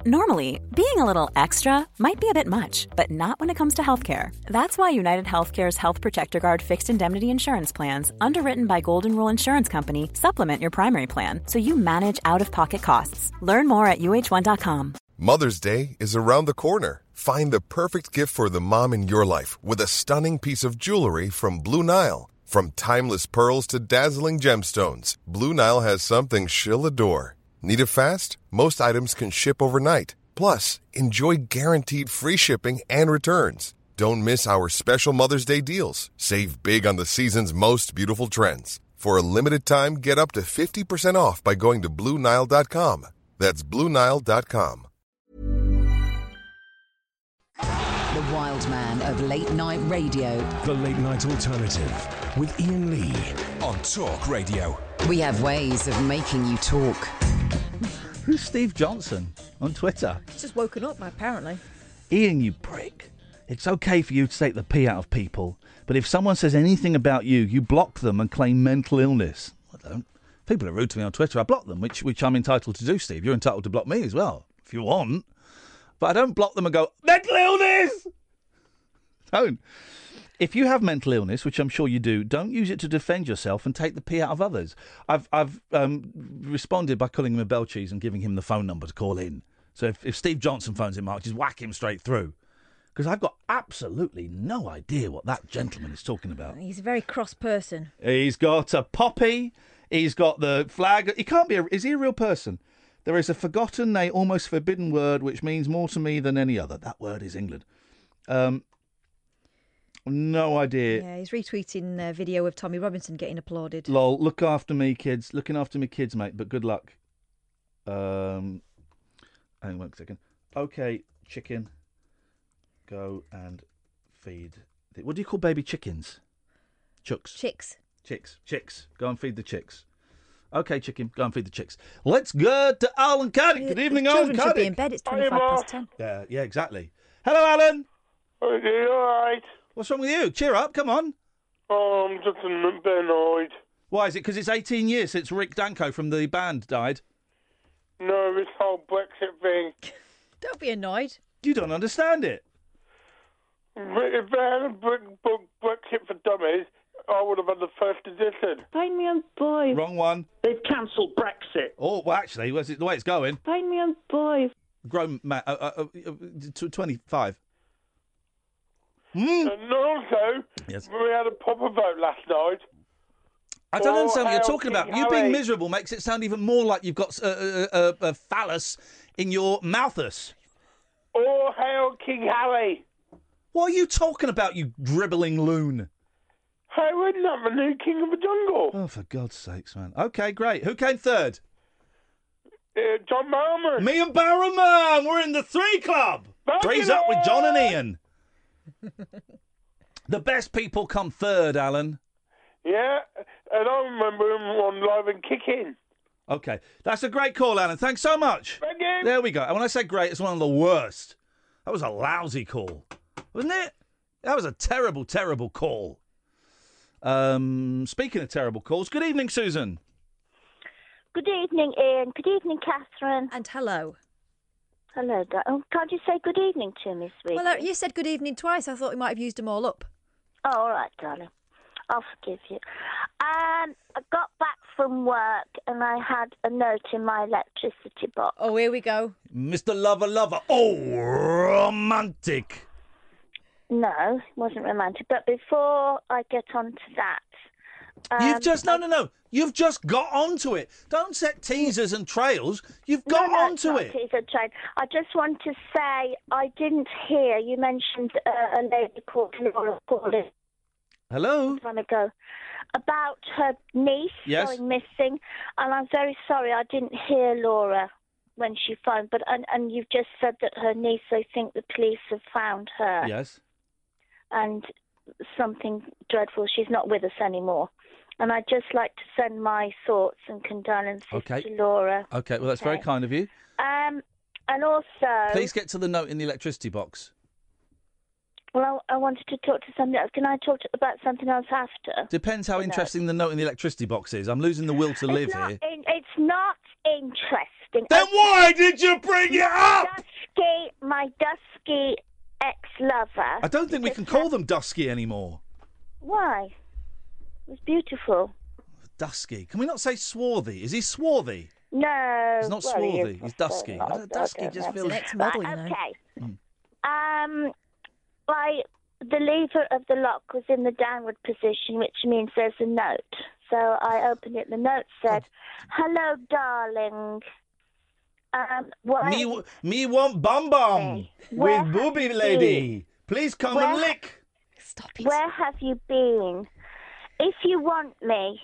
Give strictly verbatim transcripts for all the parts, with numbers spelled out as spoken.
Normally, being a little extra might be a bit much, but not when it comes to healthcare. That's why United Healthcare's Health Protector Guard fixed indemnity insurance plans, underwritten by Golden Rule Insurance Company, supplement your primary plan so you manage out-of-pocket costs. Learn more at U H one dot com. Mother's Day is around the corner. Find the perfect gift for the mom in your life with a stunning piece of jewelry from Blue Nile. From timeless pearls to dazzling gemstones, Blue Nile has something she'll adore. Need it fast? Most items can ship overnight. Plus, enjoy guaranteed free shipping and returns. Don't miss our special Mother's Day deals. Save big on the season's most beautiful trends. For a limited time, get up to fifty percent off by going to Blue Nile dot com. That's Blue Nile dot com. The wild man of late night radio. The Late Night Alternative with Ian Lee on Talk Radio. We have ways of making you talk. Who's Steve Johnson on Twitter? He's just woken up, apparently. Ian, you prick. It's okay for you to take the pee out of people, but if someone says anything about you, you block them and claim mental illness. I don't. People are rude to me on Twitter. I block them, which which I'm entitled to do, Steve. You're entitled to block me as well, if you want. But I don't block them and go, mental illness! Don't. If you have mental illness, which I'm sure you do, don't use it to defend yourself and take the pee out of others. I've I've um, responded by calling him a bell cheese and giving him the phone number to call in. So if, if Steve Johnson phones him, Mark, just whack him straight through. Because I've got absolutely no idea what that gentleman is talking about. He's a very cross person. He's got a poppy. He's got the flag. He can't be a... Is he a real person? There is a forgotten, nay, almost forbidden word which means more to me than any other. That word is England. Um... No idea. Yeah, he's retweeting a video of Tommy Robinson getting applauded. Lol, look after me, kids. Looking after me, kids, mate, but good luck. Um, hang on a second. Okay, chicken, go and feed. The, what do you call baby chickens? Chooks. Chicks. Chicks. Chicks. Go and feed the chicks. Okay, chicken, go and feed the chicks. Let's go to Alan Caddick. Good evening, Alan Children should be Caddick. in bed. It's twenty-five past ten. Yeah, yeah, exactly. Hello, Alan. Are you all right? What's wrong with you? Cheer up, come on. Oh, I'm just a bit annoyed. Why, is it because it's eighteen years since Rick Danko from the band died? No, this whole Brexit thing. Don't be annoyed. You don't understand it. If they had a book, book Brexit for Dummies, I would have had the first edition. Find me on boy. Wrong one. They've cancelled Brexit. Oh, well, actually, where's it, the way it's going. Find me on boy. Grown man, uh, uh, uh, twenty-five. Mm. And also, yes. we had a proper vote last night. I don't Oh, understand what you're talking about. Harry. You being miserable makes it sound even more like you've got a, a, a, a phallus in your mouthus. Or hail King Harry. What are you talking about, you dribbling loon? Hey, we're not the new king of the jungle. Oh, for God's sakes, man. Okay, great. Who came third? Uh, John Barrowman. Me and Barrowman. We're in the three club. Back Three's it up with up. John and Ian. The best people come third, Alan. Yeah, and I remember him on Live and Kicking. Okay, that's a great call, Alan. Thanks so much. Thank you. There we go. And when I say great, it's one of the worst. That was a lousy call, wasn't it? That was a terrible, terrible call. Um, speaking of terrible calls, good evening, Susan. Good evening, Ian. Good evening, Catherine. And hello. Hello, da- oh, can't you say good evening to me, sweetie? Well, uh, you said good evening twice. I thought we might have used them all up. Oh, all right, darling. I'll forgive you. Um, I got back from work and I had a note in my electricity box. Oh, here we go. Mister Lover Lover. Oh, romantic. No, it wasn't romantic. But before I get on to that... Um, You've just... No, no, no. You've just got onto it. Don't set teasers and trails. You've got no, no, onto it's not it. Teaser train. I just want to say I didn't hear... You mentioned uh, a lady called Laura Pauling. Hello? Time ago, about her niece Yes. going missing, and I'm very sorry I didn't hear Laura when she phoned. But and, and you've just said that her niece, they think the police have found her. Yes. And something dreadful. She's not with us anymore. And I'd just like to send my thoughts and condolences Okay. to Laura. Okay, well, that's very Okay. kind of you. Um, and also, Please get to the note in the electricity box. well, I, I wanted to talk to somebody else. Can I talk to, about something else after? Depends how No. interesting the note in the electricity box is. I'm losing the will to live it's not here. In, it's not interesting. disgusting. Then Okay. why did you bring it up? Dusky, my dusky ex-lover. I don't think we can call them dusky anymore. Why? It was beautiful. Dusky. Can we not say swarthy? Is he swarthy? No. He's not well, he swarthy. is, He's I dusky. don't I know. don't- dusky I just don't know. feels- Ex-model, Right, you know. okay. Mm. Um, I, the lever of the lock was in the downward position, which means there's a note. So I opened it. The note said, "Hello, darling. Um, why Me, w- me want bum bum Where with have booby you lady. Please come Where and ha- lick." Stop it. Where have you been? If you want me,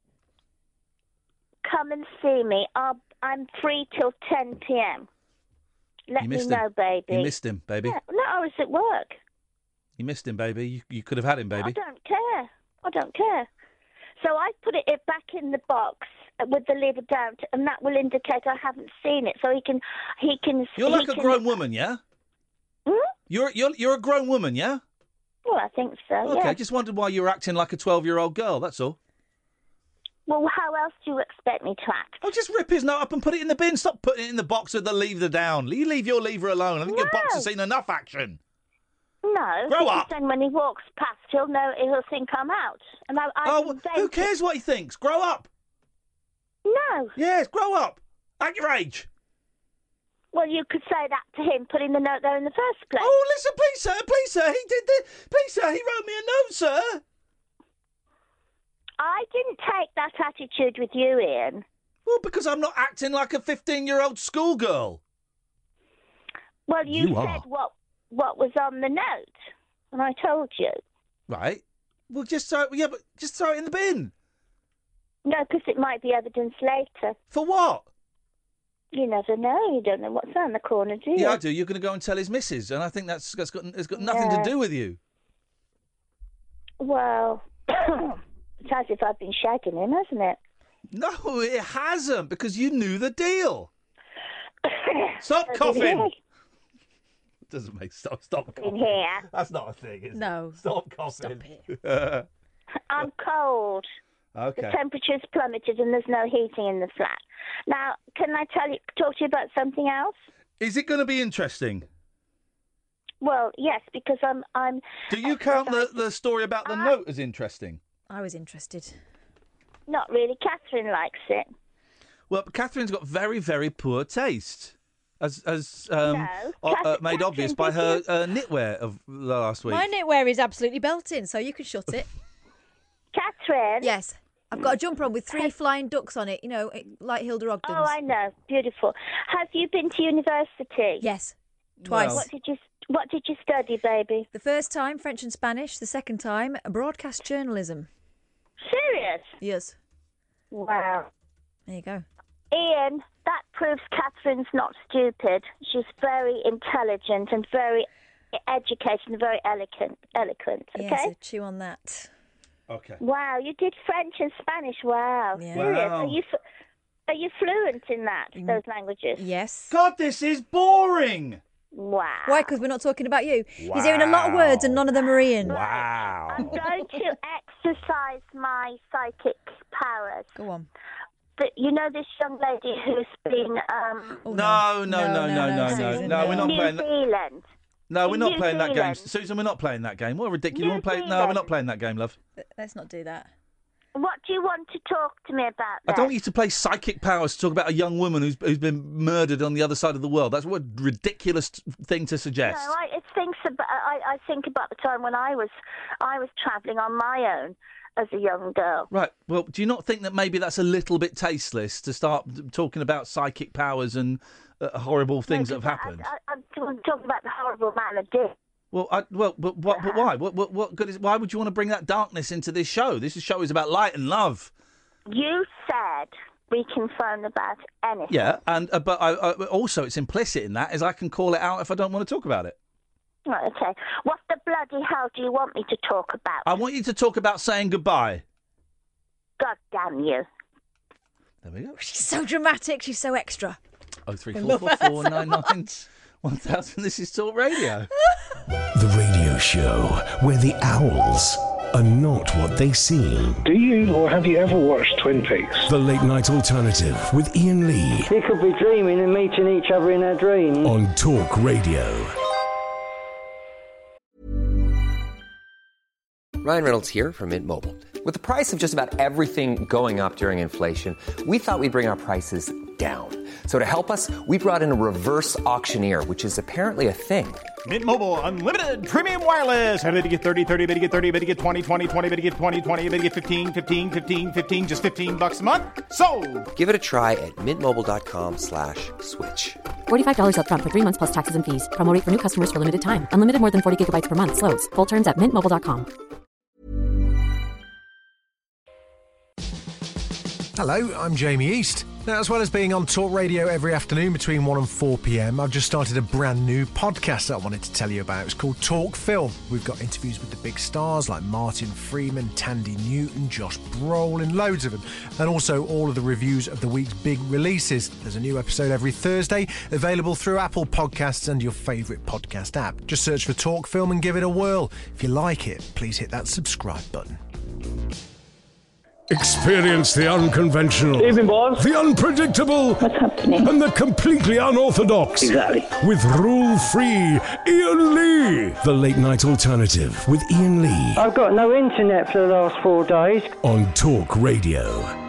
come and see me. I'll, I'm free till ten p.m. Let You me missed know, him. baby. You missed him, baby. Yeah, no, I was at work. You missed him, baby. You, you could have had him, I baby. don't care. I don't care. So I put it, it back in the box with the lever down, to, and that will indicate I haven't seen it. So he can, he can. You're he like a can- grown woman, yeah? Hmm? You're you're you're a grown woman, yeah? Well, I think so. Okay, Yeah. just wondered why you were acting like a twelve-year-old girl. That's all. Well, how else do you expect me to act? Oh, just rip his note up and put it in the bin. Stop putting it in the box with the lever down. You leave your lever alone. I think your box has seen enough action. No. Grow because up. Then when he walks past, he'll know. He'll think I'm out. And I. I Oh, who cares what he thinks? Grow up. No. Yes, grow up. At your age. Well, you could say that to him, putting the note there in the first place. Oh, listen, please, sir, please, sir. He did the. Please, sir, he wrote me a note, sir. I didn't take that attitude with you, Ian. Well, because I'm not acting like a fifteen-year-old schoolgirl. Well, you, You said are. what what was on the note, and I told you. Right. Well, just throw it. Yeah, but just throw it in the bin. No, because it might be evidence later. For what? You never know. You don't know what's around the corner, do you? Yeah, I do. You're going to go and tell his missus, and I think that's, that's got it's got nothing Yeah. to do with you. Well, it's as if I've been shagging him, hasn't it? No, it hasn't, because you knew the deal. Stop So did coughing. he. Doesn't make stop stop In coughing. here. That's not a thing, is No. it? Stop coughing. Stop I'm cold. Okay. The temperature's plummeted and there's no heating in the flat. Now, can I tell you, talk to you about something else? Is it going to be interesting? Well, yes, because I'm. I'm. Do you count the, the story about Uh, the note as interesting? I was interested. Not really. Catherine likes it. Well, Catherine's got very, very poor taste, as as um, No, o- uh, Cath- made obvious by her uh, knitwear of last week. My knitwear is absolutely belting, so you can shut it. Catherine? Yes. I've got a jumper on with three flying ducks on it, you know, like Hilda Ogden's. Oh, I know. Beautiful. Have you been to university? Yes. Twice. Well- What did you What did you study, baby? The first time, French and Spanish. The second time, broadcast journalism. Serious? Yes. Wow. There you go. Ian, that proves Catherine's not stupid. She's very intelligent and very educated and very eloquent. Eloquent. Okay. Yeah, so chew on that. Okay. Wow, you did French and Spanish. Wow. Yeah. Serious? Wow. Are you f- Are you fluent in that? Those languages? Yes. God, this is boring. Wow. Why? Because we're not talking about you. He's hearing a lot of words and none of them are Ian. Wow. I'm going to exercise my psychic powers. Go on. But you know this young lady who's been um, Oh, No, no, no, no, no, no, Susan, no. We're not New playing that. Zealand. No, we're in not New playing that game, Zealand. Susan. We're not playing that game. What a ridiculous! New We're playing. No, we're Zealand. not playing that game, love. Let's not do that. What do you want to talk to me about? I then? don't want you to play psychic powers to talk about a young woman who's who's been murdered on the other side of the world. That's what a ridiculous thing to suggest. No, I it thinks about. I, I think about the time when I was, I was travelling on my own as a young girl. Right. Well, do you not think that maybe that's a little bit tasteless to start talking about psychic powers and uh, horrible things No, that have because happened? I, I, I'm talking about the horrible man that did. Well, I, well, but what? But why? What? What? What good is? Why would you want to bring that darkness into this show? This show is about light and love. You said we can phone about anything. Yeah, and uh, but I, I, also it's implicit in that is I can call it out if I don't want to talk about it. Right, okay. What the bloody hell do you want me to talk about? I want you to talk about saying goodbye. God damn you. There we go. She's so dramatic. She's so extra. Oh three I four love four her four so nine nine one thousand. This is Talk Radio. The radio show where the owls are not what they seem. Do you or have you ever watched Twin Peaks? The Late Night Alternative with Ian Lee. We could be dreaming and meeting each other in our dreams. On Talk Radio. Ryan Reynolds here from Mint Mobile. With the price of just about everything going up during inflation, we thought we'd bring our prices down. So to help us, we brought in a reverse auctioneer, which is apparently a thing. Mint Mobile Unlimited Premium Wireless. How to get thirty, thirty, how to get thirty, how to get twenty, twenty, twenty, how to get twenty, twenty, how to get fifteen, fifteen, fifteen, fifteen, just fifteen bucks a month? Sold! Give it a try at mintmobile.com slash switch. forty-five dollars up front for three months plus taxes and fees. Promo rate for new customers for limited time. Unlimited more than forty gigabytes per month. Slows full terms at mint mobile dot com. Hello, I'm Jamie East. Now, as well as being on Talk Radio every afternoon between one and four p.m, I've just started a brand new podcast that I wanted to tell you about. It's called Talk Film. We've got interviews with the big stars like Martin Freeman, Tandy Newton, Josh Brolin, loads of them, and also all of the reviews of the week's big releases. There's a new episode every Thursday, available through Apple Podcasts and your favourite podcast app. Just search for Talk Film and give it a whirl. If you like it, please hit that subscribe button. Experience the unconventional, Evening, boys. the unpredictable, What's happening? and the completely unorthodox. Exactly. With rule-free Ian Lee. The Late Night Alternative with Ian Lee. I've got no internet for the last four days. On Talk Radio.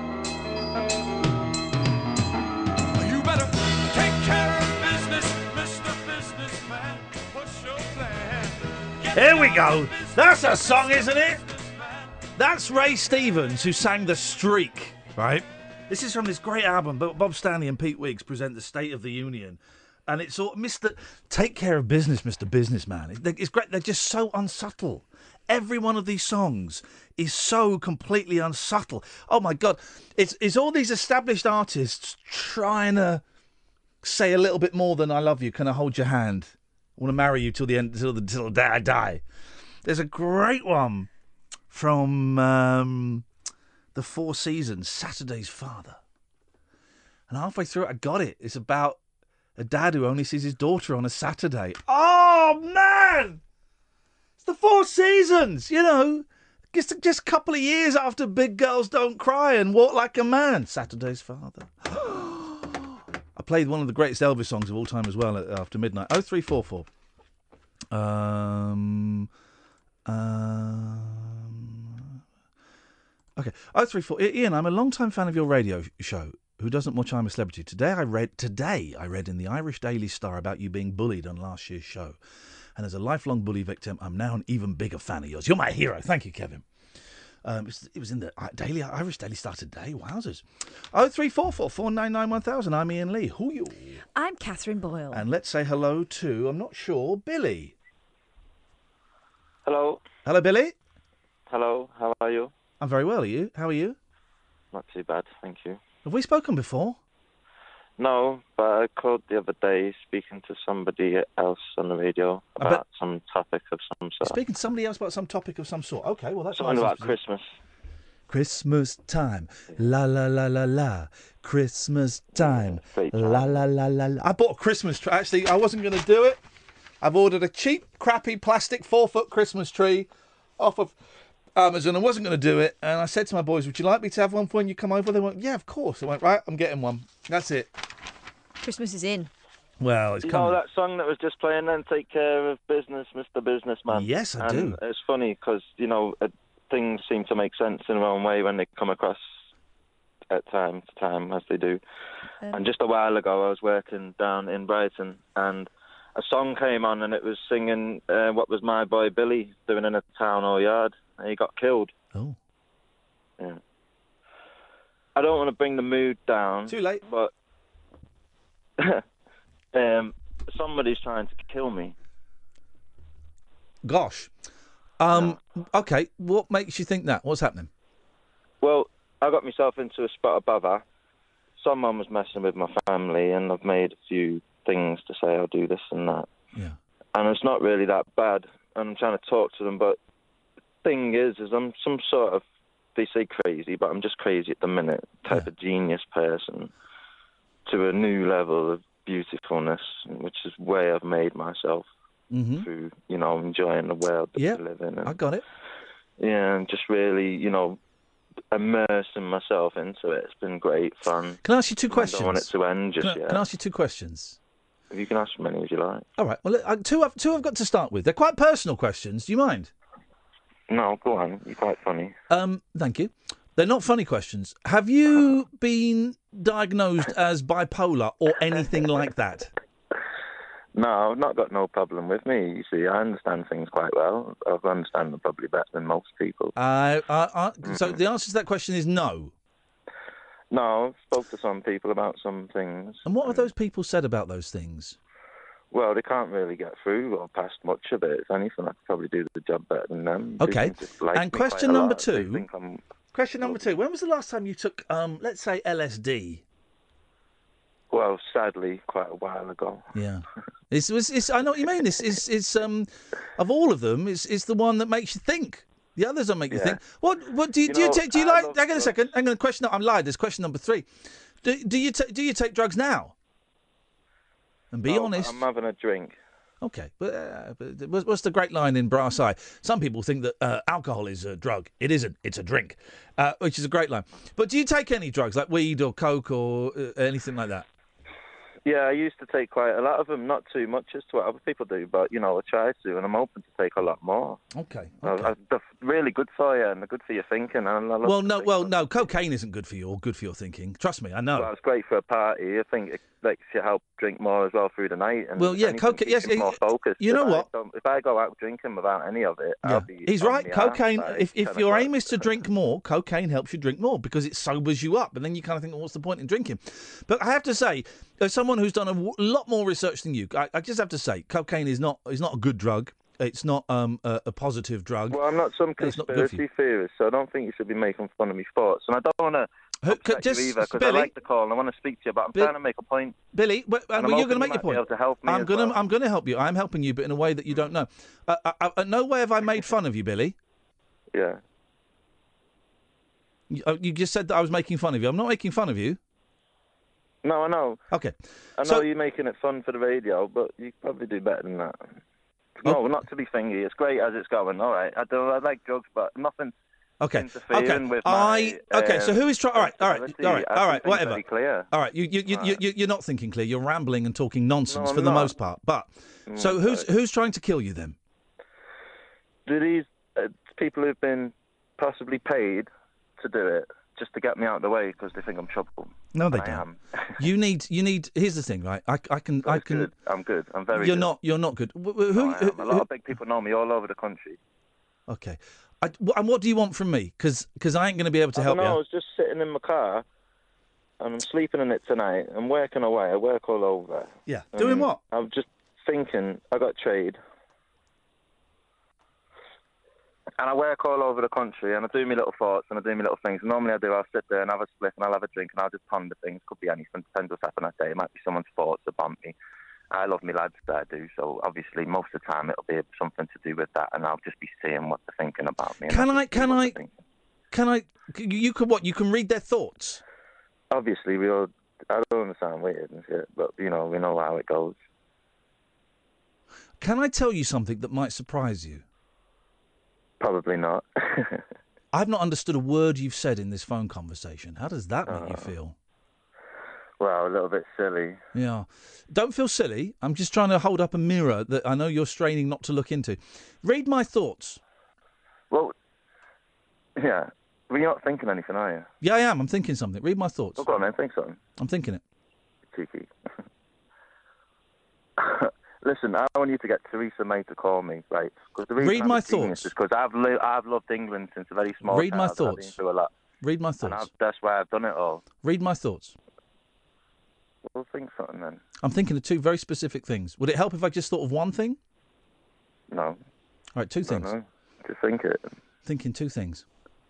You better take care of business, Mister Businessman. What's your plan? Here we go. That's a song, isn't it? That's Ray Stevens, who sang The Streak, right? This is from this great album, but Bob Stanley and Pete Wiggs present the State of the Union. And it's all, Mister Take care of business, Mister Businessman. It's great. They're just so unsubtle. Every one of these songs is so completely unsubtle. Oh, my God. It's, it's all these established artists trying to say a little bit more than I love you. Can I hold your hand? I want to marry you till the end, till the, till the day I die. There's a great one from um, The Four Seasons, Saturday's Father. And halfway through it, I got it. It's about a dad who only sees his daughter on a Saturday. Oh, man! It's The Four Seasons, you know. Just, just a couple of years after Big Girls Don't Cry and Walk Like a Man. Saturday's Father. I played one of the greatest Elvis songs of all time as well after midnight. oh three four four. Um... Um, okay, oh three four. Ian, I'm a long-time fan of your radio show. Who doesn't watch I'm a Celebrity? Today I read. Today I read in the Irish Daily Star about you being bullied on last year's show, and as a lifelong bully victim, I'm now an even bigger fan of yours. You're my hero. Thank you, Kevin. Um, it was in the Daily Irish Daily Star today. Wowzers. Oh three four four four nine nine one thousand. I'm Ian Lee. Who you? I'm Catherine Boyle. And let's say hello to. I'm not sure. Billy. Hello. Hello, Billy. Hello, how are you? I'm very well, are you? How are you? Not too bad, thank you. Have we spoken before? No, but I called the other day speaking to somebody else on the radio about bet... some topic of some sort. Speaking to somebody else about some topic of some sort. Okay, well, that's... Something about Christmas. Christmas time. La, la, la, la, la. Christmas time. Yeah, la, la, la, la, la. I bought a Christmas tree. Actually, I wasn't going to do it. I've ordered a cheap, crappy plastic four-foot Christmas tree off of Amazon. I wasn't going to do it. And I said to my boys, would you like me to have one for when you come over? They went, yeah, of course. I went, right, I'm getting one. That's it. Christmas is in. Well, it's you coming. You know that song that was just playing then, Take Care of Business, Mister Businessman? Yes, I and do. It's funny because, you know, uh, things seem to make sense in their own way when they come across at time to time, as they do. Um, and just a while ago, I was working down in Brighton and a song came on and it was singing uh, What Was My Boy Billy doing in a town or yard, and he got killed. Oh. Yeah. I don't want to bring the mood down. Too late. But um, somebody's trying to kill me. Gosh. Um. Yeah. Okay, what makes you think that? What's happening? Well, I got myself into a spot of bother. Someone was messing with my family and I've made a few things to say I'll do this and that. Yeah. And it's not really that bad. And I'm trying to talk to them, but the thing is, is I'm some sort of, they say crazy, but I'm just crazy at the minute, type yeah. of genius person to a new level of beautifulness, which is where I've made myself mm-hmm. through, you know, enjoying the world that yep. we live in. And I got it. yeah, and just really, you know, immersing myself into it. It's been great fun. Can I ask you two I questions? don't want it to end just Can I, yet. can I ask you two questions? You can ask as many as you like. All right. Well, uh, two I've, two I've got to start with. They're quite personal questions. Do you mind? No, go on. You're quite funny. Um, thank you. They're not funny questions. Have you been diagnosed as bipolar or anything like that? No, I've not got no problem with me. You see, I understand things quite well. I understand them probably better than most people. Uh, uh, uh, so the answer to that question is no. No, I've spoke to some people about some things. And what have those people said about those things? Well, they can't really get through or past much of it. If anything, I could probably do the job better than them. Okay. They just like And me quite question a number lot. They two. think I'm- Question number two. When was the last time you took, um, let's say, L S D? Well, sadly, quite a while ago. Yeah. It's, it's, it's, I know what you mean. It's, it's, it's, um, of all of them, it's, it's the one that makes you think. The others don't make you Yeah. think. What? What do you, You do? You, know, take, do you I like? love Hang on a drugs. second. Hang on. Question. I'm lied. There's question number three. Do, do you ta- do you take drugs now? And be No, honest. I'm having a drink. Okay, but, uh, but what's, what's the great line in Brass Eye? Some people think that uh, alcohol is a drug. It isn't. It's a drink, uh, which is a great line. But do you take any drugs like weed or coke or uh, anything like that? Yeah, I used to take quite a lot of them, not too much as to what other people do, but, you know, I try to, and I'm open to take a lot more. Okay. I, I, they're really good for you, and they're good for your thinking. And I love Well, no, well, no. Cocaine isn't good for you or good for your thinking. Trust me, I know. Well, it's great for a party. I think it makes you help drink more as well through the night. And Well, yeah, anything coca- keeps yes, you more it- focused. you know If I what? don't- If I go out drinking without any of it, Yeah. I'll be. He's on right. my arse Cocaine. by If, if ten your o'clock. aim is to drink more, cocaine helps you drink more because it sobers you up, and then you kind of think, well, what's the point in drinking? But I have to say, as someone who's done a w- lot more research than you, I, I just have to say, cocaine is not is not a good drug. It's not um, a, a positive drug. Well, I'm not some It's not good for you. conspiracy theorist, so I don't think you should be making fun of me thoughts. And I don't want to upset just- you either, because I Billy- like the call and I want to speak to you, but I'm Bill- trying to make a point. Billy, but, And and I'm you're hoping going to make you your might be point. able to help me I'm as going to well. I'm going to help you. I'm helping you, but in a way that you don't know. Uh, uh, uh, no way have I made fun of you, Billy. Yeah. You, uh, you just said that I was making fun of you. I'm not making fun of you. No, I know. Okay. I know So- you're making it fun for the radio, but you could probably do better than that. No, not to be thingy. It's great as it's going. All right. I do. I like drugs, but nothing Okay. interfering Okay. with I. my. Okay. So um, who is trying? All right. All right. responsibility. All right. I All can right. think Whatever. very clear. All right. You. You. You. you you- you're not thinking clear. You're rambling and talking nonsense No, for I'm the not. most part. But Mm, so who's sorry. who's trying to kill you then? Do these uh, people who've been possibly paid to do it just to get me out of the way because they think I'm trouble? No, they And I don't. am. You need. You need. Here's the thing, right? I. I can. I It's can. good. I'm good. I'm very. You're good. not. You're not good. Wh- wh- Who? No, I am. A lot of big people know me all over the country. Okay. I, wh- and what do you want from me? Because I ain't going to be able to I help don't know, I you. was just sitting in my car and I'm sleeping in it tonight. I'm working away. I work all over. Yeah. Doing And what? I'm just thinking, I got trade. And I work all over the country and I do my little thoughts and I do my little things. Normally I do, I'll sit there and have a split and I'll have a drink and I'll just ponder things. Could be anything, depends what's happened that day. It might be someone's thoughts about me. I love me lads that I do, so obviously most of the time it'll be something to do with that and I'll just be seeing what they're thinking about me. and Can I'll I? just see Can what I? they're thinking. Can I? c- You can what? You can read their thoughts. Obviously, we all. I don't understand weird and shit, but you know, we know how it goes. Can I tell you something that might surprise you? Probably not. I've not understood a word you've said in this phone conversation. How does that make you feel? Well, a little bit silly. Yeah. Don't feel silly. I'm just trying to hold up a mirror that I know you're straining not to look into. Read my thoughts. Well, yeah. Well, you're not thinking anything, are you? Yeah, I am. I'm thinking something. Read my thoughts. Oh, go on then, think something. I'm thinking it. Cheeky. Listen, I want you to get Theresa May to call me, right? Because the reason Read I'm my a genius thoughts. is because I've li- I've loved England since a very small Read my child. I've been thoughts. through a lot. Read my And thoughts. I've, that's why I've done it all. Read my thoughts. Well, think something then. I'm thinking of two very specific things. Would it help if I just thought of one thing? No. All right, two I don't things. know. Just think it. Thinking two things.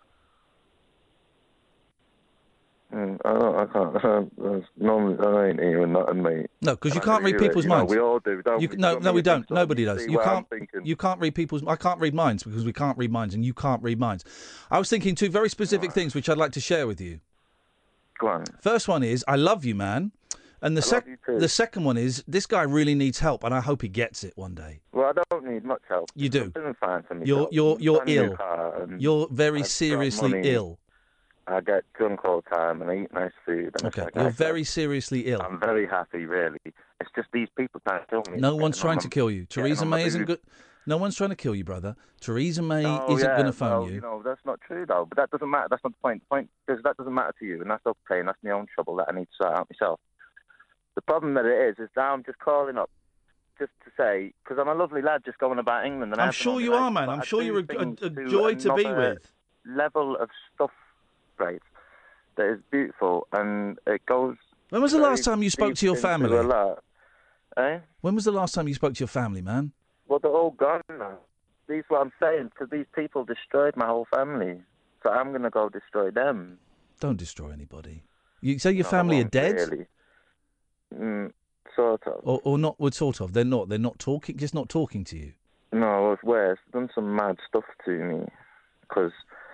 Mm, I don't. I can't. That's normally, I ain't even nothing, mate. No, because you And I can't read do it, people's you know, minds. we all do, don't You, we? c- no, So no, when we you don't. think something, Nobody you does. see You what I'm can't. thinking. You can't read people's. I can't read minds because we can't read minds, and you can't read minds. I was thinking two very specific things which I'd like to share with you. Go on. First one is I love you, man. And the I sec- love you too. the second one is this guy really needs help, and I hope he gets it one day. Well, I don't need much help. You do. I'm doing fine for You're myself. you're you're Brand new ill. car and You're very I've got seriously money. ill. I get drunk all the time and I eat nice food. And Okay, it's like, you're I- very seriously ill. I'm very happy, really. It's just these people trying to kill me. No one's Getting trying on to my- kill you. getting Theresa on my May isn't boob. good. No one's trying to kill you, brother. Theresa May Oh, isn't yeah, going to phone well, you. You know, that's not true, though. But that doesn't matter. That's not the point. The point is that doesn't matter to you, and that's okay, and that's my own trouble that I need to sort out myself. The problem that it is, is now I'm just calling up just to say, because I'm a lovely lad just going about England. And I'm I have sure been you on the are, night, man. but I'm I sure do you're a, things a, a to joy to be another with. Level of stuff, right, that is beautiful, and it goes... When was the very last time you spoke deep to your into family? a lot. Eh? When was the last time you spoke to your family, man? Well, they're all gone now. These what I'm saying, because these people destroyed my whole family. So I'm going to go destroy them. Don't destroy anybody. You say your No, I family are won't, dead? Really. Mm, sort of. Or, or not, well, sort of. They're not. They're not talking, just not talking to you. No, it's worse. Done some mad stuff to me. Because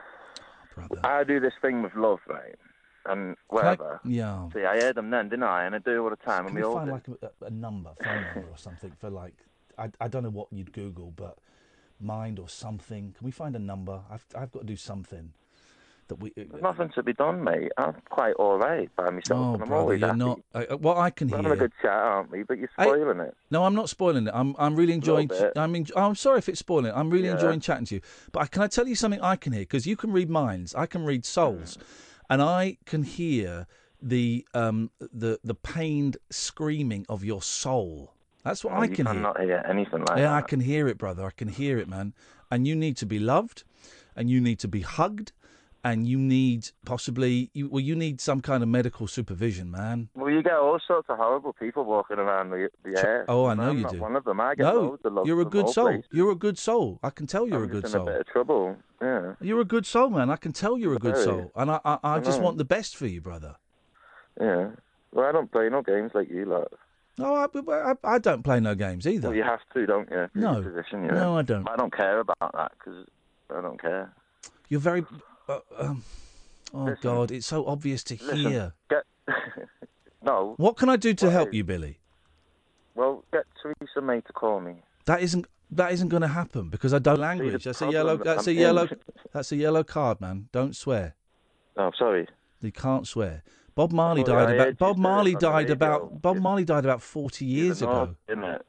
I do this thing with love, right? And whatever. Yeah. See, I heard them then, didn't I? And I do it all the time. Can and we we all find do. like a, a number, phone number or something for like, I, I don't know what you'd Google, but Mind or something. Can we find a number? I've I've got to do something that we. There's nothing to be done, mate. I'm quite all right by myself, Oh, and I'm brother, always you're happy. not. Uh, what I can We're hear. having a good chat, aren't we? But you're I- spoiling it. No, I'm not spoiling it. I'm I'm really enjoying. bit. I'm en- I'm sorry if it's spoiling it. I'm really Yeah. enjoying chatting to you. But I, can I tell you something I can hear? Because you can read minds. I can read souls, and I can hear the um the the pained screaming of your soul. That's what Oh, I you can hear. cannot hear anything like yeah, I that. can hear it, brother. I can hear it, man. And you need to be loved, and you need to be hugged, and you need possibly you, well, you need some kind of medical supervision, man. Well, you get all sorts of horrible people walking around the, the air. Oh, I know I'm you not do. one of them. I get no, loads of love you're a from good all soul. places. You're a good soul. I can tell you're I'm a good just soul. in a bit of trouble. Yeah. You're a good soul, man. I can tell you're a good Very. soul, and I, I, I I just know. want the best for you, brother. Yeah. Well, I don't play no games like you lot. No, I, I, I don't play no games either. Well, you have to, don't you? for No. your Position, you No, know? I don't. I don't care about that because I don't care. You're very. Uh, um, oh Listen. God, it's so obvious to Listen, hear. Get no. What can I do to What help is- you, Billy? Well, get Theresa May to call me. That isn't that isn't going to happen because I don't language. That's a problem yellow. that That's I'm a yellow. in- That's a yellow card, man. Don't swear. Oh, sorry. You can't swear. Bob Marley thought I died heard about. you Bob say it Marley on the died radio. about. Bob Marley died about forty years You're ago. not, isn't it?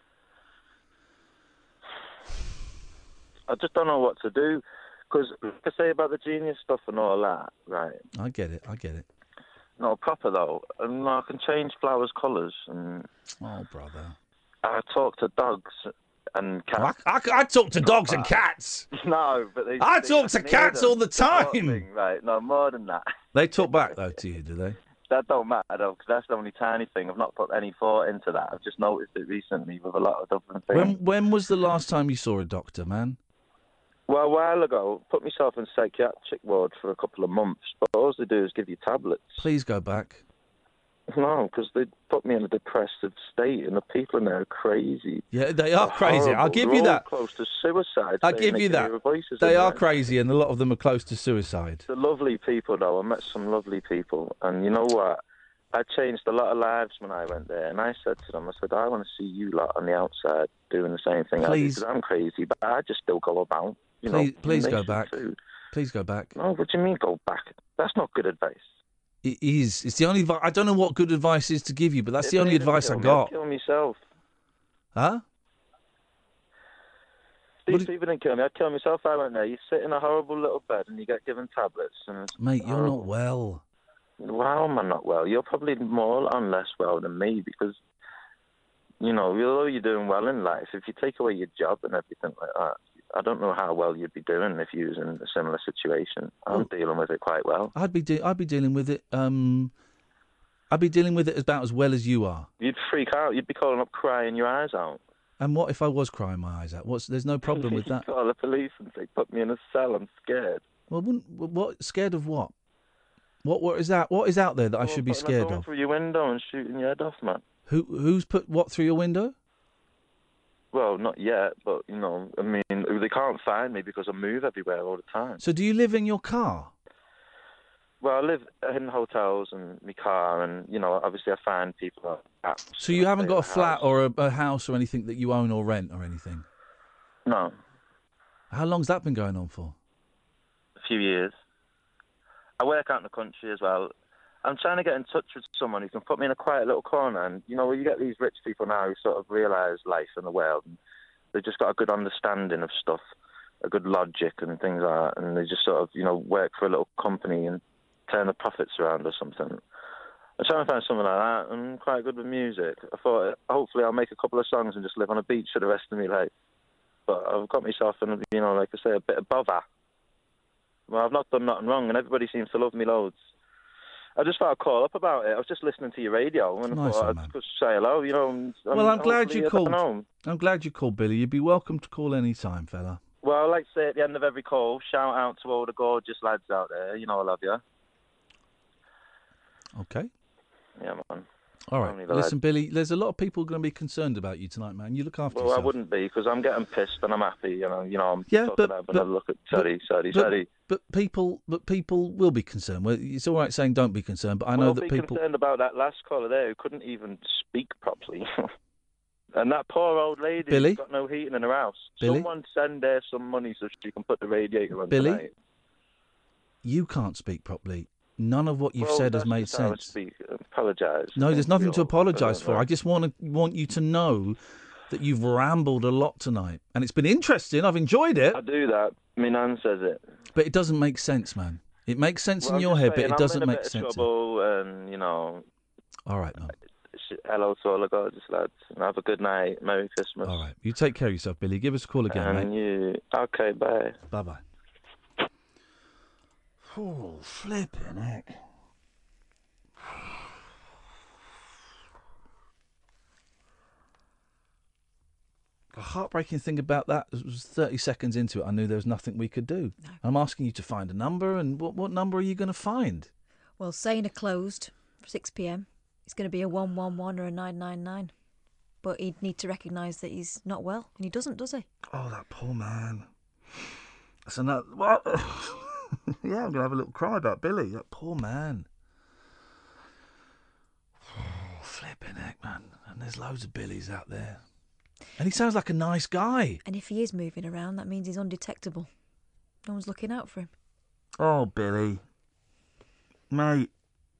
I just don't know what to do because, like I say about the genius stuff and all that, right? I get it. I get it. No, proper though. And I can change flowers' colours, and Oh, brother. I talk to dogs and cats. I, I, I talk to dogs and cats. No, but they. I they talk to can hear cats them. all the Sort of time. thing, right? No, more than that. They talk back though to you, do they? That don't matter though, because that's the only tiny thing. I've not put any thought into that. I've just noticed it recently with a lot of different things. When when was the last time you saw a doctor, man? Well, a while ago, put myself in psychiatric ward for a couple of months, but all they do is give you tablets. Please go back. No, because they put me in a depressive state, and the people in there are crazy. Yeah, they are They're crazy. I'll horrible. give They're you all that. close to suicide. I'll saying give they you can that. hear voices They in are there. crazy, and a lot of them are close to suicide. They're lovely people, though. I met some lovely people, and you know what? I changed a lot of lives when I went there, and I said to them, I said, I want to see you lot on the outside doing the same thing I do, Please. because I'm crazy, but I just still go about, you Please, know, please go making back. food. Please go back. No, what do you mean go back? That's not good advice. It is. It's the only. advi- I don't know what good advice is to give you, but that's If the they only didn't advice I kill me, got. I'd kill myself. Huh? These people didn't kill me. I'd kill myself if I went there. You sit in a horrible little bed and you get given tablets. And it's Mate, you're horrible. not well. Wow, am I not well? You're probably more and less well than me because, you know, although you're doing well in life, if you take away your job and everything like that, I don't know how well you'd be doing if you was in a similar situation. I'm dealing with it quite well. I'd be. De- I'd be dealing with it. Um, I'd be dealing with it about as well as you are. You'd freak out. You'd be calling up crying your eyes out. And what if I was crying my eyes out? What's? There's no problem with that. You'd call the police and say, put me in a cell, I'm scared. Well, wouldn't, what? Scared of what? What? What is that? What is out there that I Someone should be putting a scared gun of? through your window and shooting your head off, man. Who? Who's put what through your window? Well, not yet, but, you know, I mean, they can't find me because I move everywhere all the time. So do you live in your car? Well, I live in hotels and my car, and you know, obviously I find people. At So you haven't got a house. flat or a, a house or anything that you own or rent or anything? No. How long's that been going on for? A few years. I work out in the country as well. I'm trying to get in touch with someone who can put me in a quiet little corner. And, you know, where you get these rich people now who sort of realise life in the world. And they've just got a good understanding of stuff, a good logic and things like that. And they just sort of, you know, work for a little company and turn the profits around or something. I'm trying to find something like that. I'm quite good with music. I thought, hopefully I'll make a couple of songs and just live on a beach for the rest of my life. But I've got myself in, you know, like I say, a bit of bother. Well, I've not done nothing wrong, and everybody seems to love me loads. I just thought I'd call up about it. I was just listening to your radio, and Nice I thought one, I'd man. just say hello, you know. And, Well, I'm and glad you hopefully, I called. don't know. I'm glad you called, Billy. You'd be welcome to call any time, fella. Well, I like to say at the end of every call, shout out to all the gorgeous lads out there. You know I love you. Okay. Yeah, man. All right. Only the Listen, lads. Billy, there's a lot of people going to be concerned about you tonight, man. You look after Well, I yourself. wouldn't be, because I'm getting pissed and I'm happy, you know. You know, I'm Yeah, talking but- about but- another look at sorry, sorry, but, sorry. But people, but people will be concerned. Well, it's all right saying don't be concerned, but I know well, that be people. concerned about that last caller there who couldn't even speak properly. And that poor old lady Billy? who's got no heating in her house. Billy? Someone send her some money so she can put the radiator on Billy? tonight. You can't speak properly. None of what you've Well, said has that's made just how I sense. speak. Apologise. No, there's nothing to apologise I for. don't I just want to want you to know that you've rambled a lot tonight, and it's been interesting. I've enjoyed it, I do that. My nan says it. but it doesn't make sense, man. It makes sense Well, in I'm your just head, but saying, it doesn't I'm in a make bit of sense. trouble, and you know. All right, man. Hello to all the gorgeous lads, and have a good night. Merry Christmas. All right, you take care of yourself, Billy. Give us a call again, And mate. you. Okay, bye. Bye bye. Oh, flipping heck. The heartbreaking thing about that was thirty seconds into it, I knew there was nothing we could do. I'm asking you to find a number, and what, what number are you going to find? Well, saying are closed for six p.m. It's going to be a one one one or a nine nine nine. But he'd need to recognise that he's not well, and he doesn't, does he? Oh, that poor man. That's another. What? Yeah, I'm going to have a little cry about Billy. That poor man. Oh, flipping heck, man. And there's loads of Billies out there. And he sounds like a nice guy. And if he is moving around, that means he's undetectable. No one's looking out for him. Oh, Billy. Mate.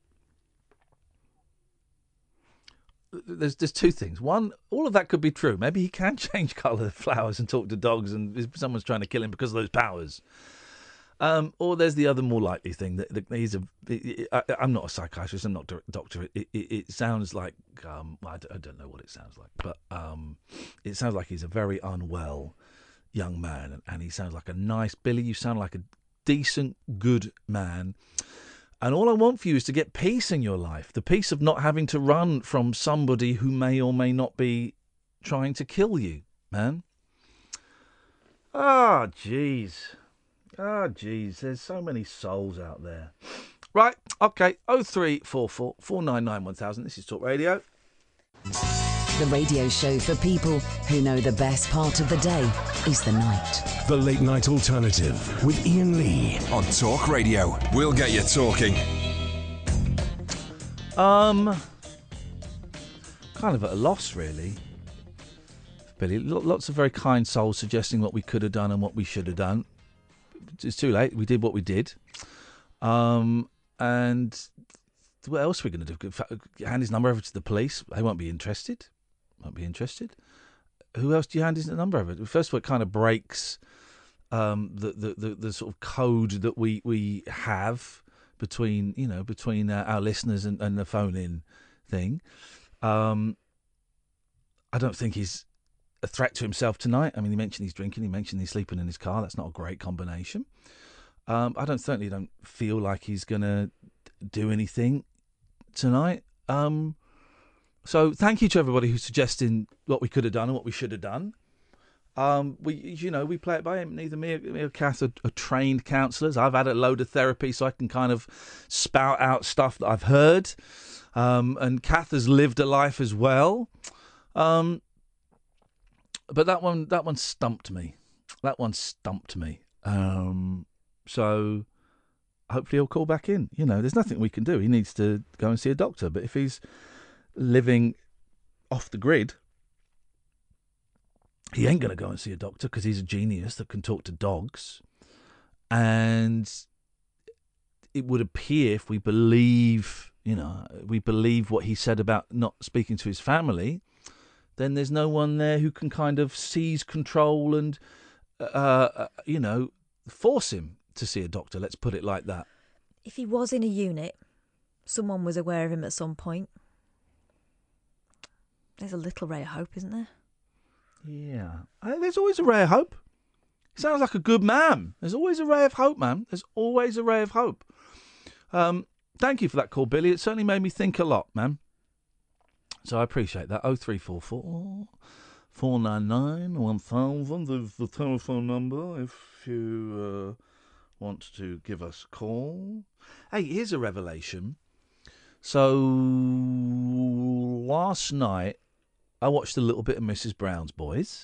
There's there's two things. One, all of that could be true. Maybe he can change colour of flowers and talk to dogs, and someone's trying to kill him because of those powers. Um, or there's the other more likely thing that, that he's a. I, I'm not a psychiatrist. I'm not a doctor. It, it, it sounds like um, I, don't, I don't know what it sounds like, but um, it sounds like he's a very unwell young man, and, and he sounds like a nice Billy. You sound like a decent, good man. And all I want for you is to get peace in your life, the peace of not having to run from somebody who may or may not be trying to kill you, man. Ah, oh, jeez. Ah, oh, jeez. There's so many souls out there. Right, okay. oh three four four, four nine nine, one thousand. This is Talk Radio. The radio show for people who know the best part of the day is the night. The Late Night Alternative with Ian Lee on Talk Radio. We'll get you talking. Um, kind of at a loss, really. Billy, lots of very kind souls suggesting what we could have done and what we should have done. It's too late. We did what we did. Um, and what else are we going to do? Hand his number over to the police. They won't be interested. Won't be interested. Who else do you hand his number over? First of all, it kind of breaks um, the, the, the, the sort of code that we, we have between, you know, between uh, our listeners and, and the phone-in thing. Um, I don't think he's a threat to himself tonight. I mean, he mentioned he's drinking. He mentioned he's sleeping in his car. That's not a great combination. Um, I don't certainly don't feel like he's going to do anything tonight. Um, so thank you to everybody who's suggesting what we could have done and what we should have done. Um, we, you know, we play it by him. Neither me or, me or Kath are, are trained counsellors. I've had a load of therapy, so I can kind of spout out stuff that I've heard. Um, and Kath has lived a life as well. Um, but that one, that one stumped me. That one stumped me. Um, so hopefully he'll call back in. You know, there's nothing we can do. He needs to go and see a doctor. But if he's living off the grid, he ain't going to go and see a doctor because he's a genius that can talk to dogs. And it would appear, if we believe, you know, we believe what he said about not speaking to his family, then there's no one there who can kind of seize control and, uh, uh, you know, force him to see a doctor. Let's put it like that. If he was in a unit, someone was aware of him at some point. There's a little ray of hope, isn't there? Yeah. I think there's always a ray of hope. He sounds like a good man. There's always a ray of hope, man. There's always a ray of hope. Um, thank you for that call, Billy. It certainly made me think a lot, man. So I appreciate that. oh three four four, four nine nine, one thousand is the telephone number if you uh, want to give us a call. Hey, here's a revelation. So last night I watched a little bit of Missus Brown's Boys.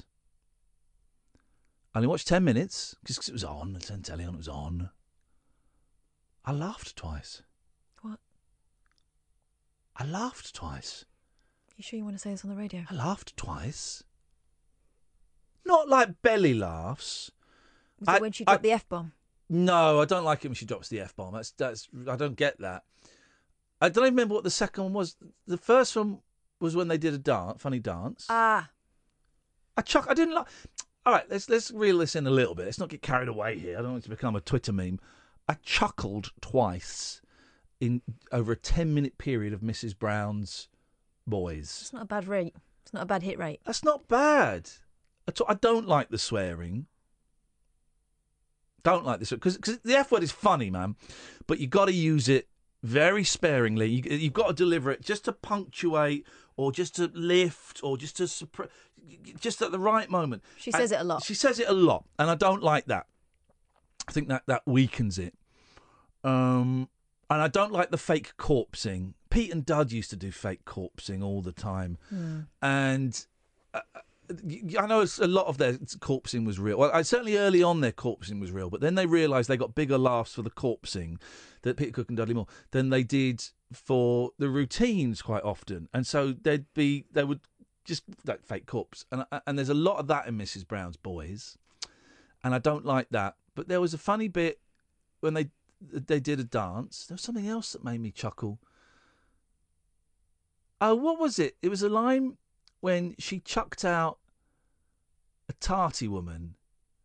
I only watched ten minutes just because it was on. I turned telly on, it was on. I laughed twice. What? I laughed twice. You sure you want to say this on the radio? I laughed twice. Not like belly laughs. Was it I, when she dropped I, the F-bomb? No, I don't like it when she drops the F-bomb. That's, that's, I don't get that. I don't even remember what the second one was. The first one was when they did a dance, funny dance. Ah. I chuck. I didn't like... All right, let's let's reel this in a little bit. Let's not get carried away here. I don't want it to become a Twitter meme. I chuckled twice in over a ten-minute period of Missus Brown's Boys. It's not a bad rate. It's not a bad hit rate. That's not bad. At all. I don't like the swearing. Don't like this because the F word is funny, man. But you got to use it very sparingly. You, you've got to deliver it just to punctuate, or just to lift, or just to suppre- just at the right moment. She says and it a lot. She says it a lot, and I don't like that. I think that that weakens it. Um, and I don't like the fake corpsing. Pete and Dud used to do fake corpsing all the time, Mm. and uh, I know it's, a lot of their corpsing was real. Well, I, certainly early on their corpsing was real, but then they realised they got bigger laughs for the corpsing, that Peter Cook and Dudley Moore, than they did for the routines quite often, and so they'd be they would just like fake corpse, and and there's a lot of that in Missus Brown's Boys, and I don't like that. But there was a funny bit when they they did a dance. There was something else that made me chuckle. Oh, what was it? It was a line when she chucked out a tarty woman,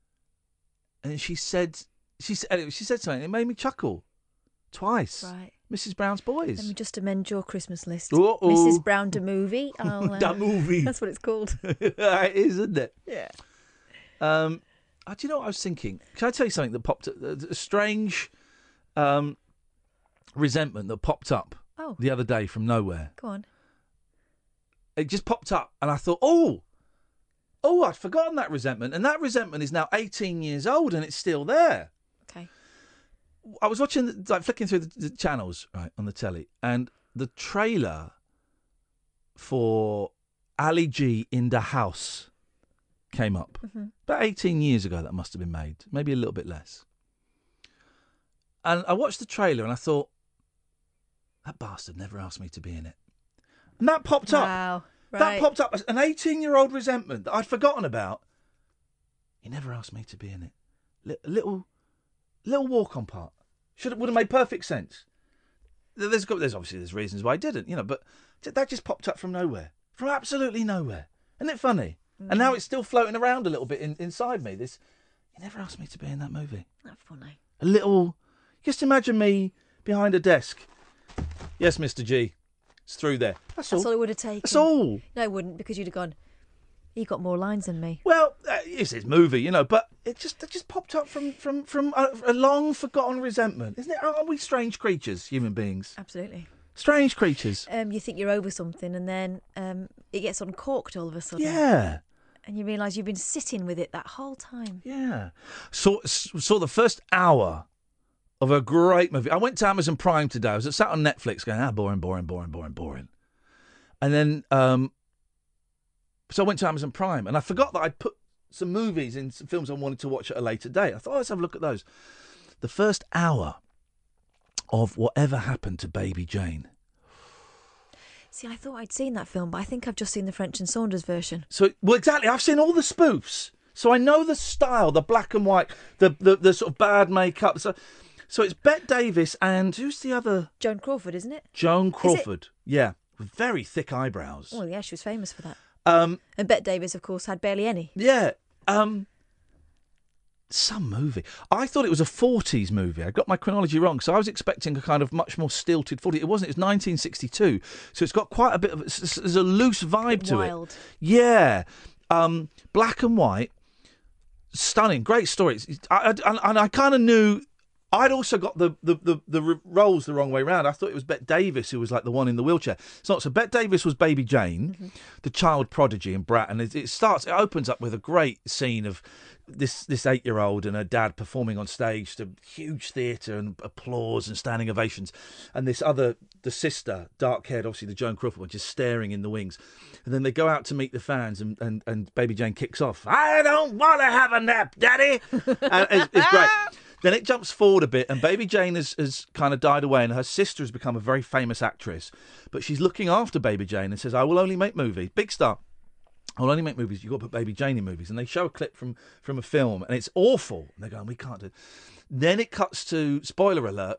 and she said, she said, anyway, she said something. It made me chuckle twice. Right. Missus Brown's Boys. Let me just amend your Christmas list. Uh-oh. Missus Brown the movie. I'll, uh, Da movie. That's what it's called. It is, isn't it? Yeah. Um, oh, do you know what I was thinking? Can I tell you something that popped up? A strange um, resentment that popped up Oh. the other day from nowhere. Go on. It just popped up, and I thought, oh, oh, I'd forgotten that resentment. And that resentment is now eighteen years old, and it's still there. Okay. I was watching, like, flicking through the, the channels, right, on the telly, and the trailer for Ali G in the House came up. Mm-hmm. About eighteen years ago, that must have been made. Maybe a little bit less. And I watched the trailer, and I thought, that bastard never asked me to be in it. And that popped up. Wow. That Right. popped up. An eighteen-year-old resentment that I'd forgotten about. He never asked me to be in it. Li- little, little walk-on part. Should would have made perfect sense. There's got, there's obviously there's reasons why I didn't, you know, but that just popped up from nowhere, from absolutely nowhere. Isn't it funny? Mm. And now it's still floating around a little bit in, inside me. This, he never asked me to be in that movie. That's funny. A little. Just imagine me behind a desk. Yes, Mister G. It's through there. That's all. That's all it would have taken. That's all. No, it wouldn't, because you'd have gone, he got more lines than me. Well, uh, it's his movie, you know, but it just it just popped up from from from a, a long forgotten resentment, isn't it? Aren't we strange creatures, human beings? Absolutely. Strange creatures. Um, you think you're over something, and then um, it gets uncorked all of a sudden. Yeah. And you realise you've been sitting with it that whole time. Yeah. Saw saw the first hour of a great movie. I went to Amazon Prime today. I was sat on Netflix going, ah, boring, boring, boring, boring, boring. And then, um, so I went to Amazon Prime, and I forgot that I'd put some movies in some films I wanted to watch at a later date. I thought, oh, let's have a look at those. The first hour of Whatever Happened to Baby Jane. See, I thought I'd seen that film, but I think I've just seen the French and Saunders version. So, well, exactly. I've seen all the spoofs, so I know the style, the black and white, the the, the sort of bad makeup. So, so it's Bette Davis and who's the other? Joan Crawford, isn't it? Joan Crawford. Yeah, with very thick eyebrows. Well, yeah, she was famous for that. Um, and Bette Davis, of course, had barely any. Yeah. Um, some movie. I thought it was a forties movie. I got my chronology wrong, so I was expecting a kind of much more stilted forties. It wasn't. It was nineteen sixty-two, so it's got quite a bit of. There's a loose vibe to Wild. it. Yeah. Um, black and white. Stunning. Great story. It's, I, I, and I kind of knew. I'd also got the, the, the, the roles the wrong way round. I thought it was Bette Davis who was like the one in the wheelchair. It's not. So Bette Davis was Baby Jane, mm-hmm. the child prodigy and brat. And it, it starts, it opens up with a great scene of this this eight-year-old and her dad performing on stage to huge theatre and applause and standing ovations. And this other, the sister, dark-haired, obviously the Joan Crawford one, just staring in the wings. And then they go out to meet the fans and, and, and Baby Jane kicks off. I don't want to have a nap, Daddy. And it's, it's great. Then it jumps forward a bit, and Baby Jane has, has kind of died away, and her sister has become a very famous actress. But she's looking after Baby Jane and says, I will only make movies. Big star. I will only make movies. You've got to put Baby Jane in movies. And they show a clip from, from a film, and it's awful. And they're going, we can't do it. Then it cuts to, spoiler alert,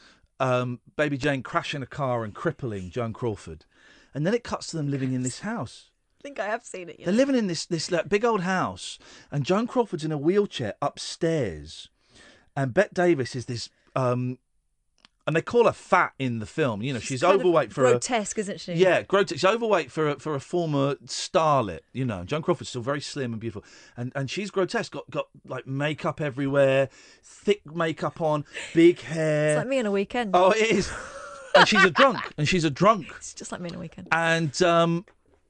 um, Baby Jane crashing a car and crippling Joan Crawford. And then it cuts to them living in this house. I think I have seen it. You They're know? living in this, this like, big old house, and Joan Crawford's in a wheelchair upstairs. And Bette Davis is this, um, and they call her fat in the film. You know, she's, she's kind overweight of for grotesque, a, isn't she? Yeah, grotesque. She's overweight for a, for a former starlet. You know, Joan Crawford's still very slim and beautiful, and and she's grotesque. Got got like makeup everywhere, thick makeup on, big hair. It's like me on a weekend. Oh, it is. And she's a drunk. And she's a drunk. It's just like me on a weekend. And um,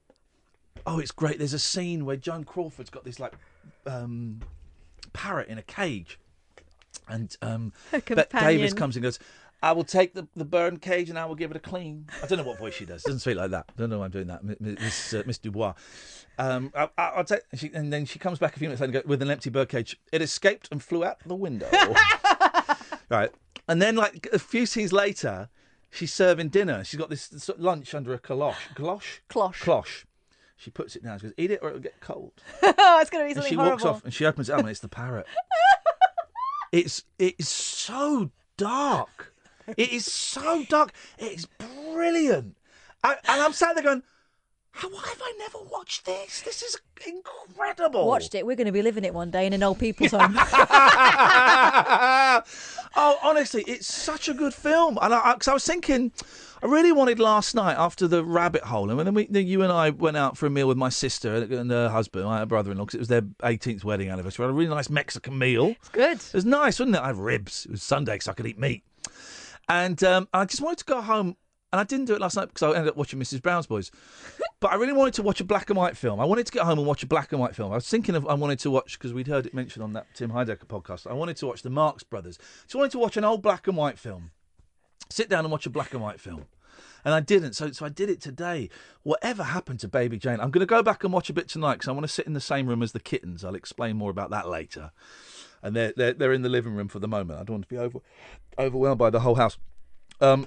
oh, it's great. There's a scene where Joan Crawford's got this like um, parrot in a cage. And um, Bette Davis comes and goes, I will take the, the bird cage and I will give it a clean. I don't know what voice she does. Doesn't speak like that. I don't know why I'm doing that. Miss, uh, Miss Dubois. Um, I, I, I'll take, she, and then she comes back a few minutes later and goes, with an empty bird cage. It escaped and flew out the window. Right. And then, like, a few scenes later, she's serving dinner. She's got this, this lunch under a cloche. Cloche? Cloche. Cloche. She puts it down. She goes, eat it or it'll get cold. Oh, it's going to be and something she horrible. walks off and she opens it up and it's the parrot. It's it's so dark. It is so dark. It is brilliant. I, and I'm sat there going, how have I never watched this? This is incredible. Watched it. We're going to be living it one day in an old people's home. Oh, honestly, it's such a good film. And I, because I, I was thinking, I really wanted last night after the rabbit hole, and then we, then you and I went out for a meal with my sister and her husband, my brother-in-law, because it was their eighteenth wedding anniversary. We had a really nice Mexican meal. It's good. It was nice, wasn't it? I had ribs. It was Sunday, so I could eat meat. And um, I just wanted to go home. And I didn't do it last night because I ended up watching Missus Brown's Boys. But I really wanted to watch a black and white film. I wanted to get home and watch a black and white film. I was thinking of, I wanted to watch, because we'd heard it mentioned on that Tim Heidecker podcast, I wanted to watch the Marx Brothers. So I wanted to watch an old black and white film. Sit down and watch a black and white film. And I didn't, so so I did it today. Whatever happened to Baby Jane? I'm going to go back and watch a bit tonight because I want to sit in the same room as the kittens. I'll explain more about that later. And they're, they're, they're in the living room for the moment. I don't want to be over, overwhelmed by the whole house. Um...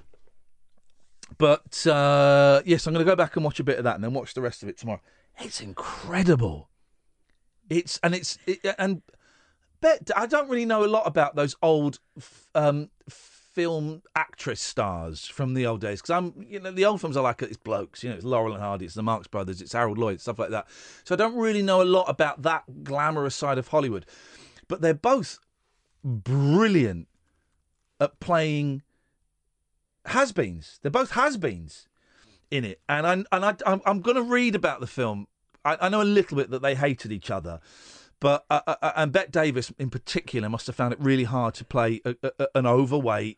But, uh, yes, I'm going to go back and watch a bit of that and then watch the rest of it tomorrow. It's incredible. It's, and it's, it, and Bet, I don't really know a lot about those old um, film actress stars from the old days. Because I'm, you know, the old films I like, it's blokes, you know, it's Laurel and Hardy, it's the Marx Brothers, it's Harold Lloyd, stuff like that. So I don't really know a lot about that glamorous side of Hollywood. But they're both brilliant at playing has-beens. They're both has-beens in it, and I and I I'm, I'm going to read about the film. I, I know a little bit that they hated each other, but uh, uh, and Bette Davis in particular must have found it really hard to play a, a, an overweight,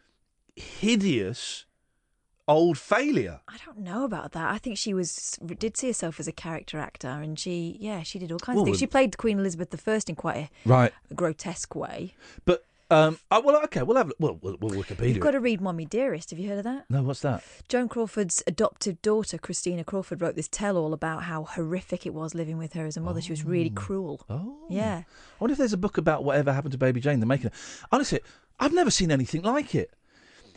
hideous old failure. I don't know about that. I think she was did see herself as a character actor, and she yeah she did all kinds Well, of things. She played Queen Elizabeth the First in quite a right grotesque way, but. Um, oh, well, okay, we'll have we'll, we'll, we'll Wikipedia. You've got to read Mommy Dearest. Have you heard of that? No, what's that? Joan Crawford's adoptive daughter, Christina Crawford, wrote this tell-all about how horrific it was living with her as a mother. Oh. She was really cruel. Oh. Yeah. I wonder if there's a book about whatever happened to Baby Jane, the making. Honestly, I've never seen anything like it.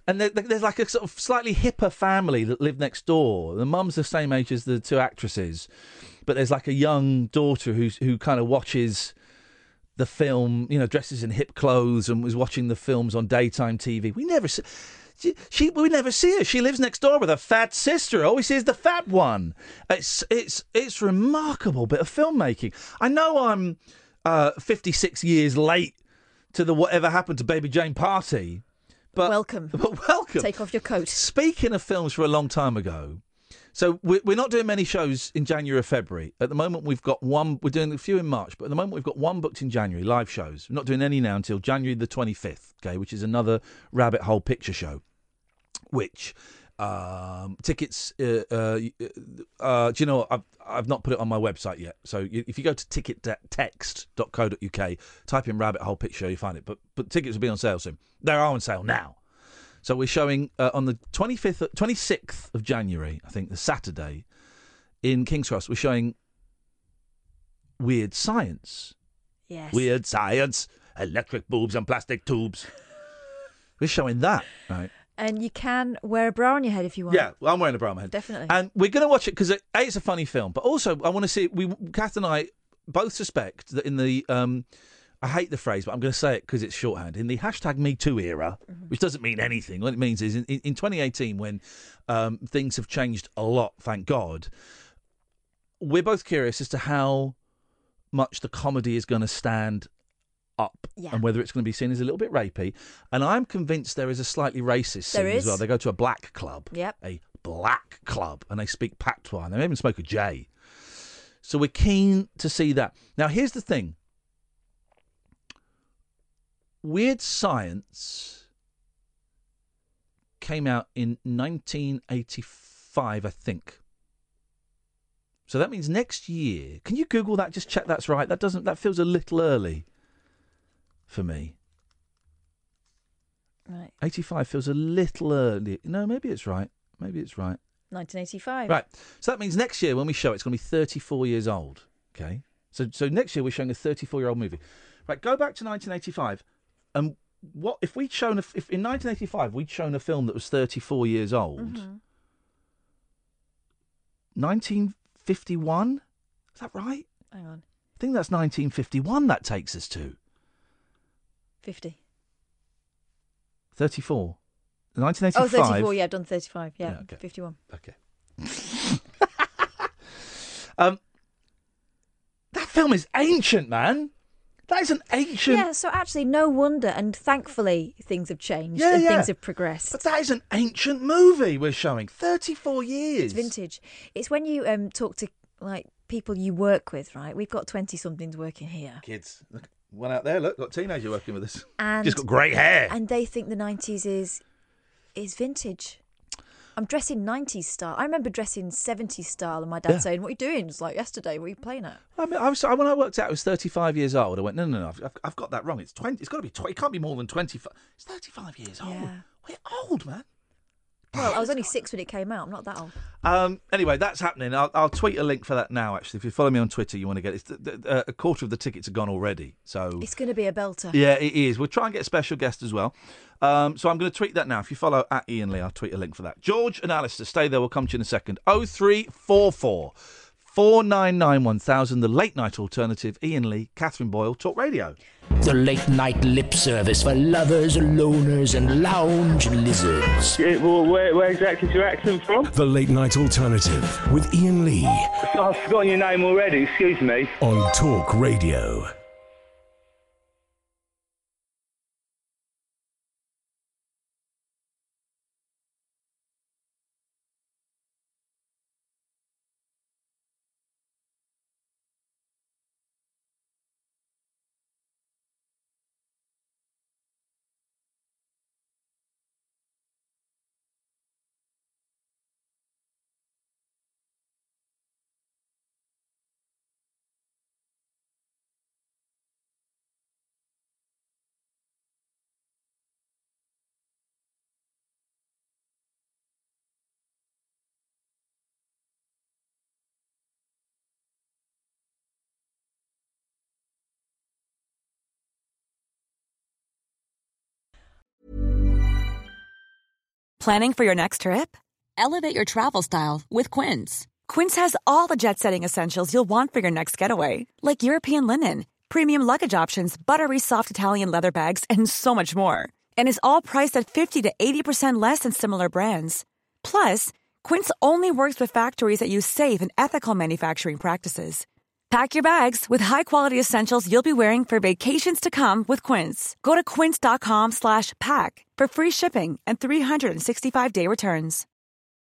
And there, there's like a sort of slightly hipper family that live next door. The mum's the same age as the two actresses, but there's like a young daughter who's who kind of watches the film, you know, dresses in hip clothes and was watching the films on daytime T V. We never see, she, she we never see her. She lives next door with her fat sister. All we see is the fat one. It's it's it's remarkable bit of filmmaking. I know I'm uh, fifty-six years late to the Whatever Happened to Baby Jane party, but welcome. But welcome. Take off your coat. Speaking of films for a long time ago. So we're, we're not doing many shows in January or February. At the moment, we've got one. We're doing a few in March, but at the moment, we've got one booked in January, live shows. We're not doing any now until January the twenty-fifth, okay, which is another Rabbit Hole picture show, which um, tickets, uh, uh, uh, do you know what? I've, I've not put it on my website yet. So if you go to ticket text dot co dot uk, type in Rabbit Hole picture show, you find it. But, but tickets will be on sale soon. They are on sale now. So we're showing uh, on the twenty-fifth, twenty-sixth of January, I think, the Saturday, in King's Cross. We're showing Weird Science. Yes. Weird Science, electric boobs and plastic tubes. We're showing that, right? And you can wear a bra on your head if you want. Yeah, well, I'm wearing a bra on my head. Definitely. And we're going to watch it because, A, it's a funny film, but also I want to see it. We, Kath and I both suspect that in the... Um, I hate the phrase, but I'm going to say it because it's shorthand. In the hashtag Me Too era, mm-hmm. which doesn't mean anything. What it means is in, in twenty eighteen, when um, things have changed a lot, thank God, we're both curious as to how much the comedy is going to stand up yeah. and whether it's going to be seen as a little bit rapey. And I'm convinced there is a slightly racist scene there is. as well. They go to a black club. Yep. A black club. And they speak patois. And they even smoke a J. So we're keen to see that. Now, here's the thing. Weird Science came out in nineteen eighty-five, I think. So that means next year. Can you Google that? Just check that's right. That doesn't. That feels a little early for me. Right. eighty-five feels a little early. No, maybe it's right. Maybe it's right. nineteen eighty-five. Right. So that means next year when we show it, it's going to be thirty-four years old. Okay. So so next year we're showing a thirty-four-year-old movie. Right. Go back to nineteen eighty-five. And what if we'd shown a, if in nineteen eighty-five we'd shown a film that was thirty-four years old? Mm-hmm. nineteen fifty-one, is that right? Hang on, I think that's nineteen fifty-one. That takes us to fifty. thirty-four. nineteen eighty-five. Oh, thirty-four. Yeah, I've done thirty-five. Yeah, yeah okay. fifty-one. Okay. um, that film is ancient, man. That is an ancient... Yeah, so actually, no wonder, and thankfully, things have changed yeah, and yeah. things have progressed. But that is an ancient movie we're showing. thirty-four years. It's vintage. It's when you um, talk to, like, people you work with, right? We've got twenty-somethings working here. Kids. Look, one out there, look, got a teenager working with us. And, She's got grey hair. And they think the nineties is is vintage. I'm dressing nineties style. I remember dressing seventies style, and my dad Yeah. saying, "What are you doing?" It's like yesterday. What are you playing at? I mean, I was when I worked out I was thirty-five years old. I went, no, no, no, I've, I've got that wrong. It's twenty. It's got to be twenty. It can't be more than twenty-five. It's thirty-five years old. Yeah. We're old, man. Well, I was only six when it came out. I'm not that old. Um, anyway, that's happening. I'll, I'll tweet a link for that now. Actually, if you follow me on Twitter, you want to get it. It's, uh, a quarter of the tickets are gone already. So It's going to be a belter. yeah, it is. We'll try and get a special guest as well. Um, so I'm going to tweet that now. If you follow at Ian Lee, I'll tweet a link for that. George and Alistair, stay there. We'll come to you in a second. oh three four four, four nine nine, one thousand. The late night alternative. Ian Lee, Catherine Boyle, Talk Radio. The late night lip service for lovers, loners, and lounge lizards. Yeah, well, where, where exactly is your accent from? The Late Night Alternative with Ian Lee I've forgotten your name already, excuse me. on Talk Radio. Planning for your next trip? Elevate your travel style with Quince. Quince has all the jet-setting essentials you'll want for your next getaway, like European linen, premium luggage options, buttery soft Italian leather bags, and so much more. And is all priced at fifty to eighty percent less than similar brands. Plus, Quince only works with factories that use safe and ethical manufacturing practices. Pack your bags with high-quality essentials you'll be wearing for vacations to come with Quince. Go to quince.com slash pack for free shipping and three sixty-five day returns.